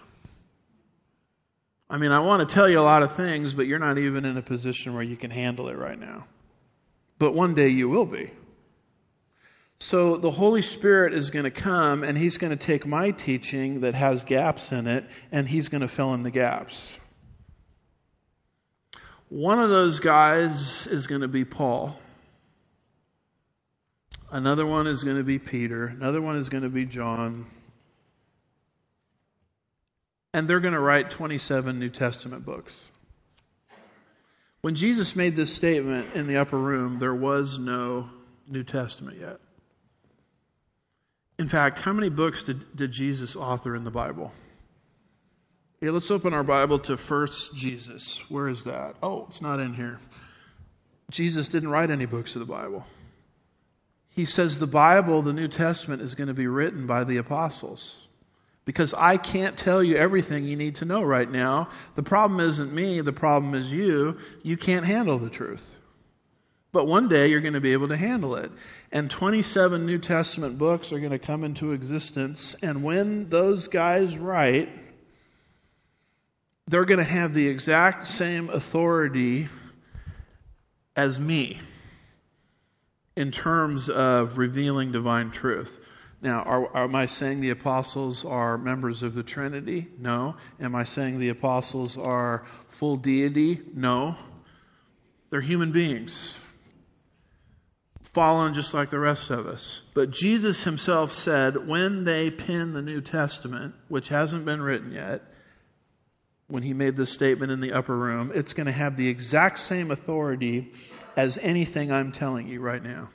I mean, I want to tell you a lot of things, but you're not even in a position where you can handle it right now. But one day you will be. So the Holy Spirit is going to come, and He's going to take my teaching that has gaps in it, and He's going to fill in the gaps. One of those guys is going to be Paul. Another one is going to be Peter. Another one is going to be John. And they're going to write twenty-seven New Testament books. When Jesus made this statement in the upper room, there was no New Testament yet. In fact, how many books did, did Jesus author in the Bible? Okay, let's open our Bible to First Jesus. Where is that? Oh, it's not in here. Jesus didn't write any books of the Bible. He says the Bible, the New Testament, is going to be written by the apostles. Because I can't tell you everything you need to know right now. The problem isn't me, the problem is you. You can't handle the truth. But one day you're going to be able to handle it. And twenty-seven New Testament books are going to come into existence. And when those guys write, they're going to have the exact same authority as me in terms of revealing divine truth. Now, are, am I saying the apostles are members of the Trinity? No. Am I saying the apostles are full deity? No. They're human beings, fallen just like the rest of us. But Jesus Himself said when they pen the New Testament, which hasn't been written yet, when He made this statement in the upper room, it's going to have the exact same authority as anything I'm telling you right now.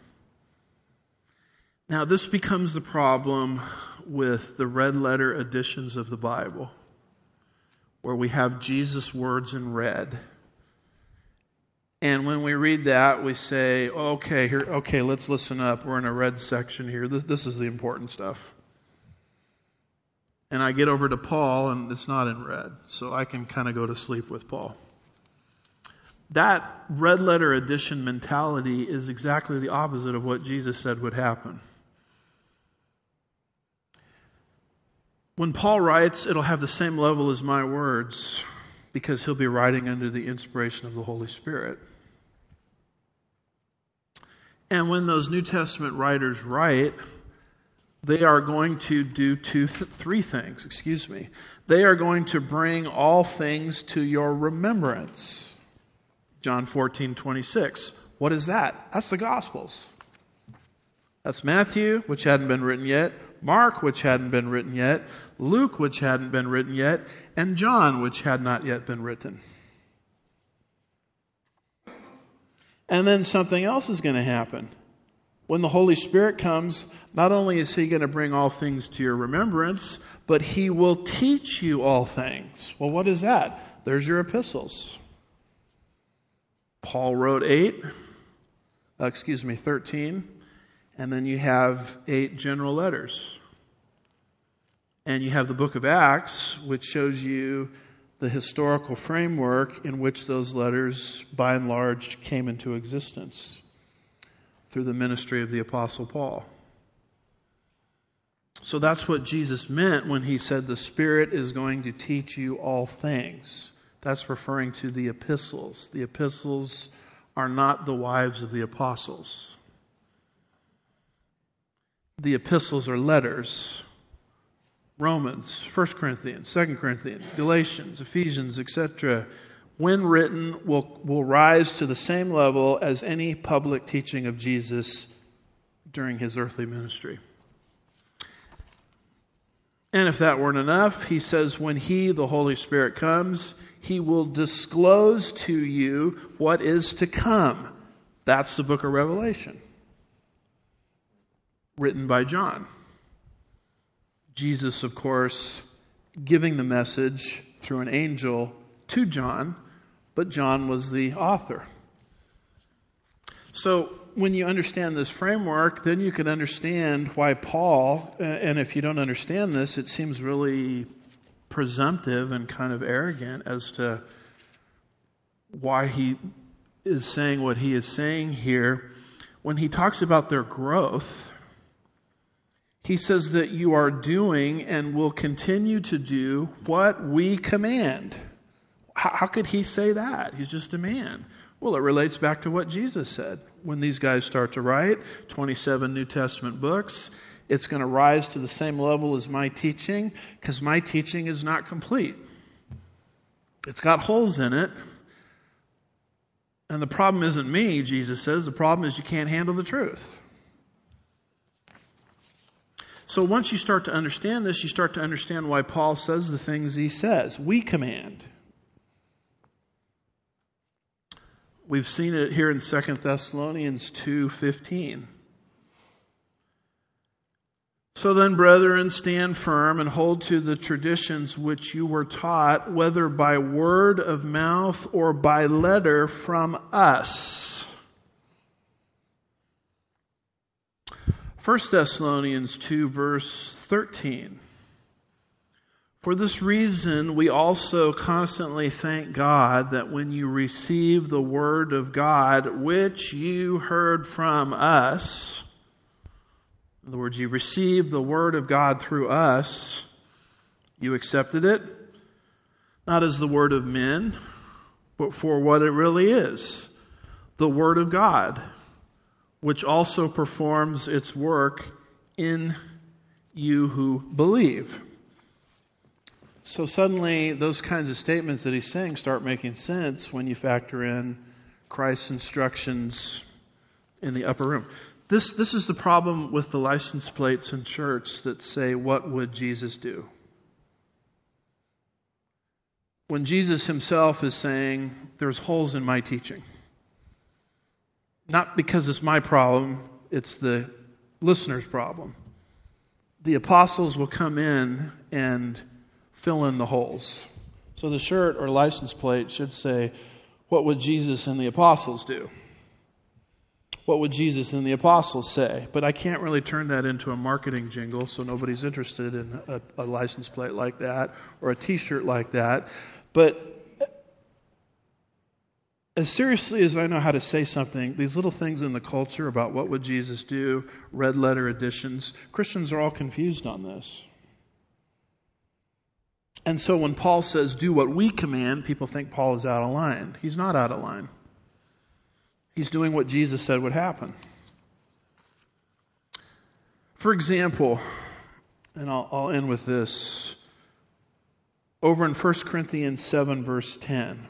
Now, this becomes the problem with the red letter editions of the Bible, where we have Jesus' words in red. And when we read that, we say, okay, here, okay, let's listen up. We're in a red section here. This, this is the important stuff. And I get over to Paul, and it's not in red, so I can kind of go to sleep with Paul. That red letter edition mentality is exactly the opposite of what Jesus said would happen. When Paul writes, it'll have the same level as my words because he'll be writing under the inspiration of the Holy Spirit. And when those New Testament writers write, they are going to do two, th- three things, excuse me. They are going to bring all things to your remembrance. John fourteen twenty-six. What is that? That's the Gospels. That's Matthew, which hadn't been written yet, Mark, which hadn't been written yet, Luke, which hadn't been written yet, and John, which had not yet been written. And then something else is going to happen. When the Holy Spirit comes, not only is He going to bring all things to your remembrance, but He will teach you all things. Well, what is that? There's your epistles. Paul wrote eight, uh, excuse me, thirteen, and then you have eight general letters. And you have the book of Acts, which shows you the historical framework in which those letters, by and large, came into existence through the ministry of the Apostle Paul. So that's what Jesus meant when He said the Spirit is going to teach you all things. That's referring to the epistles. The epistles are not the wives of the apostles. The epistles are letters. Romans, First Corinthians, Second Corinthians, Galatians, Ephesians, et cetera, when written, will, will rise to the same level as any public teaching of Jesus during His earthly ministry. And if that weren't enough, He says when He, the Holy Spirit, comes, He will disclose to you what is to come. That's the book of Revelation, written by John. Jesus, of course, giving the message through an angel to John, but John was the author. So when you understand this framework, then you can understand why Paul, and if you don't understand this, it seems really presumptive and kind of arrogant as to why he is saying what he is saying here. When he talks about their growth, he says that you are doing and will continue to do what we command. How, how could he say that? He's just a man. Well, it relates back to what Jesus said. When these guys start to write twenty-seven New Testament books, it's going to rise to the same level as my teaching, because my teaching is not complete. It's got holes in it. And the problem isn't me, Jesus says. The problem is you can't handle the truth. So once you start to understand this, you start to understand why Paul says the things he says. We command. We've seen it here in Second Thessalonians two fifteen. So then, brethren, stand firm and hold to the traditions which you were taught, whether by word of mouth or by letter from us. First Thessalonians two, verse thirteen. For this reason, we also constantly thank God that when you receive the word of God, which you heard from us, in other words, you received the word of God through us, you accepted it, not as the word of men, but for what it really is, the word of God, which also performs its work in you who believe. So suddenly, those kinds of statements that he's saying start making sense when you factor in Christ's instructions in the upper room. This, this is the problem with the license plates in church that say, what would Jesus do? When Jesus himself is saying, there's holes in my teaching. Not because it's my problem, it's the listener's problem. The apostles will come in and fill in the holes. So the shirt or license plate should say, what would Jesus and the apostles do? What would Jesus and the apostles say? But I can't really turn that into a marketing jingle, so nobody's interested in a, a license plate like that or a t-shirt like that. But as seriously as I know how to say something, these little things in the culture about what would Jesus do, red letter editions, Christians are all confused on this. And so when Paul says, do what we command, people think Paul is out of line. He's not out of line. He's doing what Jesus said would happen. For example, and I'll, I'll end with this, over in First Corinthians seven, verse ten,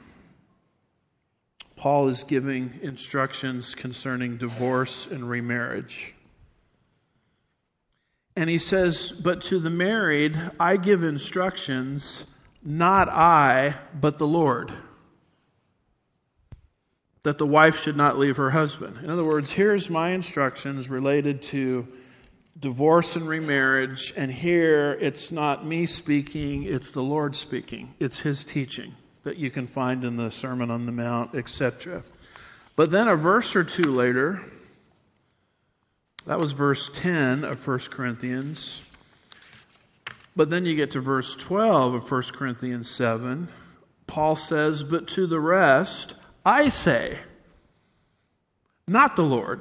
Paul is giving instructions concerning divorce and remarriage. And he says, but to the married, I give instructions, not I, but the Lord, that the wife should not leave her husband. In other words, here's my instructions related to divorce and remarriage, and here it's not me speaking, it's the Lord speaking. It's His teaching that you can find in the Sermon on the Mount, et cetera. But then a verse or two later, that was verse ten of First Corinthians. But then you get to verse twelve of First Corinthians seven. Paul says, but to the rest, I say, not the Lord,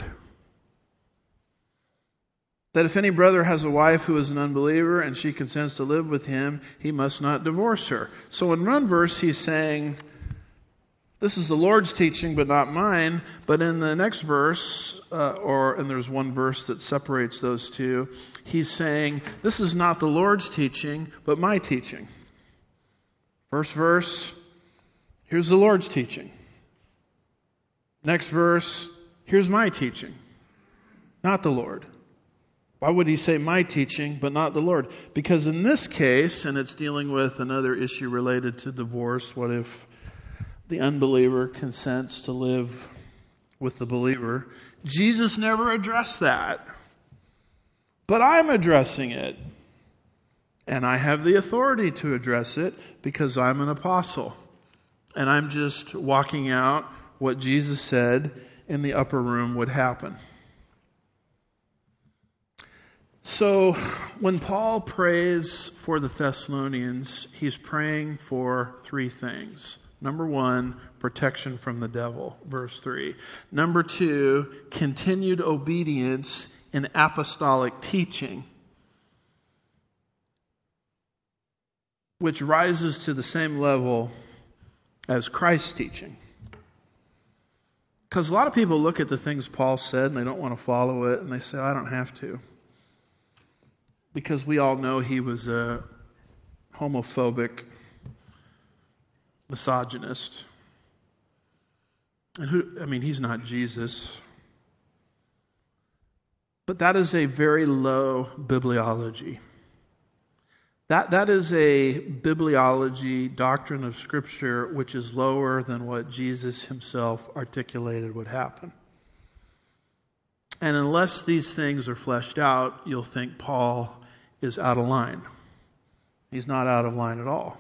that if any brother has a wife who is an unbeliever and she consents to live with him, he must not divorce her. So in one verse he's saying, this is the Lord's teaching, but not mine. But in the next verse, uh, or and there's one verse that separates those two, he's saying, this is not the Lord's teaching, but my teaching. First verse, here's the Lord's teaching. Next verse, here's my teaching, not the Lord. Why would he say my teaching, but not the Lord? Because in this case, and it's dealing with another issue related to divorce, what if the unbeliever consents to live with the believer? Jesus never addressed that. But I'm addressing it. And I have the authority to address it because I'm an apostle. And I'm just walking out what Jesus said in the upper room would happen. So when Paul prays for the Thessalonians, he's praying for three things. Number one, protection from the devil, verse three. Number two, continued obedience in apostolic teaching, which rises to the same level as Christ's teaching. Because a lot of people look at the things Paul said and they don't want to follow it, and they say, I don't have to. Because we all know he was a homophobic misogynist. And who, I mean, he's not Jesus. But that is a very low bibliology. That, that is a bibliology, doctrine of Scripture, which is lower than what Jesus himself articulated would happen. And unless these things are fleshed out, you'll think Paul is out of line. He's not out of line at all.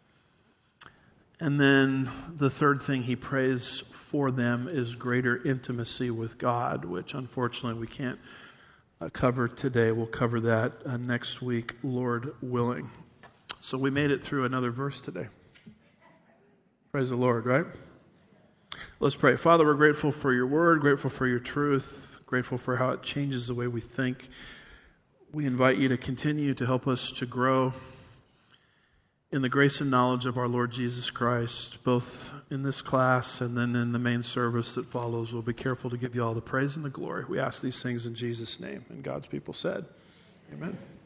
And then the third thing he prays for them is greater intimacy with God, which unfortunately we can't uh, cover today. We'll cover that uh, next week, Lord willing. So we made it through another verse today. Praise the Lord, right? Let's pray. Father, we're grateful for your word, grateful for your truth, grateful for how it changes the way we think. We invite you to continue to help us to grow in the grace and knowledge of our Lord Jesus Christ, both in this class and then in the main service that follows. We'll be careful to give you all the praise and the glory. We ask these things in Jesus' name. And God's people said, amen.